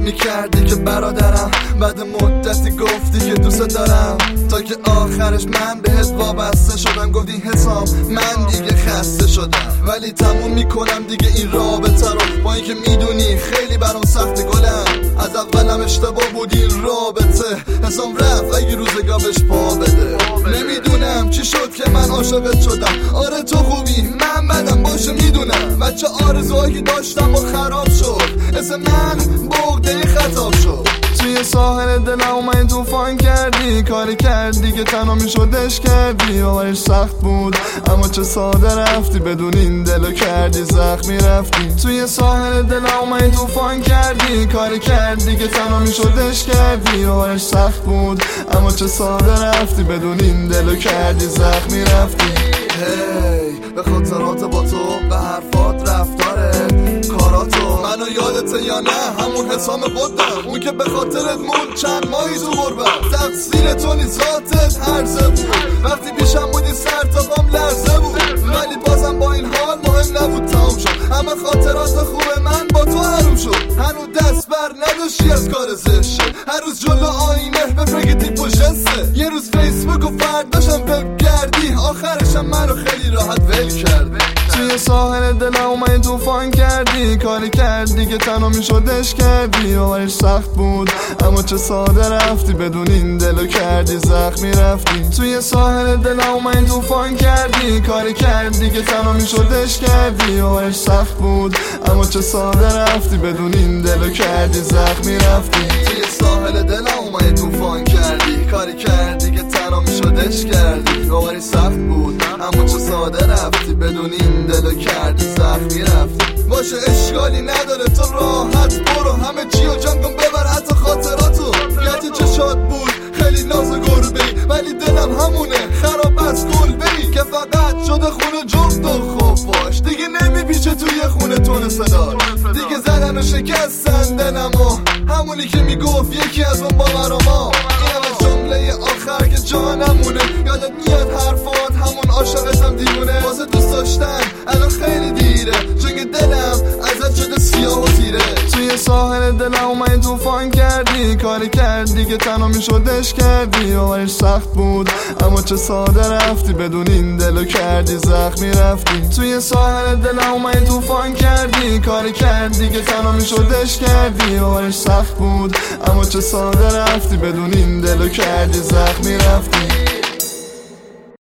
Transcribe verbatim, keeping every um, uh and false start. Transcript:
میکردی که برادرم، بعد مدتی گفتی که دوست دارم، تا که آخرش من بهت وابسته شدم. گفتی حسام من دیگه خسته شدم، ولی تموم میکنم دیگه این رابطه رو، با اینکه میدونی خیلی برام سخت گلم. از اولم اشتباه بود این رابطه، حسام رفت اگه روزگارش پا بده. نمیدونم چی شد که من عاشقت شدم. آره تو خوبی من بدم باشه میدونم، بچه آرزوهایی که داشتم و خراب شد، اسم من بغده خطاب شد. توی ساحل دلم اومدی توفان کردی، کاری کردی که تنها میشدش کردی. آهش سخت بود اما چه ساده رفتی، بدون این دلو کردی زخمی رفتی. توی ساحل دلم اومدی توفان کردی، کاری کردی که تنها میشدش کردی. آهش سخت بود اما چه ساده رفتی، بدون این دلو کردی زخمی رفتی. هی به خاطرات با تو، به حرفات، رفتارت، کاراتو، منو یادته یا نه؟ همون حسام بودم، اون که به خاطرت موند چند ماهی تو غربت. تقصیر تو نیست ذاتت هرزه بود، وقتی پیشم بودی سر تا پام لرزه بود، ولی بازم با این حال مهم نبود تمام شد. همه خاطرات خوب من با تو حروم شد، هنو دست بر نداشتی از کار زشه. هر روز جلو آینه بفرگی تیپ و جنسه، یه روز فیسبوک و فرداشم وب گردی، آخرشم منو خیلی راحت ول کرد. توی ساحل دلم اومدی توفان کردی، کاری کردی که تنها میشدش کردی. آهش سخت بود اما چه ساده رفتی، بدون این دلو کردی زخمی رفتی. توی ساحل دلم اومدی توفان کردی، کاری کردی که تنها میشدش کردی. آهش سخت بود اما چه ساده رفتی، بدون این دلو کردی زخمی رفتی. توی ساحل دلم اومدی توفان کردی، کاری کردی که تنها میشدش کردی. آهش سخت بود اما چه ساده رفتی، بدون این دلو کردی زخمی رفتی. باشه اشکالی نداره تو راحت برو، همه چی رو جمع کن ببر حتی خاطراتو. گرچه چشات بود خیلی ناز گربه، ولی دلم همونه خراب از کلبه، که فقط شده خونه جفت و خوفاش. دیگه نمیپیچه توی خونه تون صدا، دیگه زدن و شکستن دلمو، همونی که میگفت یکی از اون باوراما. اینم از جمله آخر که جانمونه، یادت میاد حرفات همون عاشقتم دیوونه. واسه دوست داشتن الان خیلی دیره، چون دلم ازت شده سیاه و تیره. توی ساحل دلم اومدی توفان کردی، کاری کردی که تنها میشدش کردی. آهش سخت بود اما چه ساده رفتی، بدون این دلو کردی زخمی رفتی. توی ساحل دلم اومدی توفان کردی، کاری کردی که تنها میشدش کردی. آهش سخت بود اما چه ساده رفتی، بدون این دلو کردی زخمی رفتی.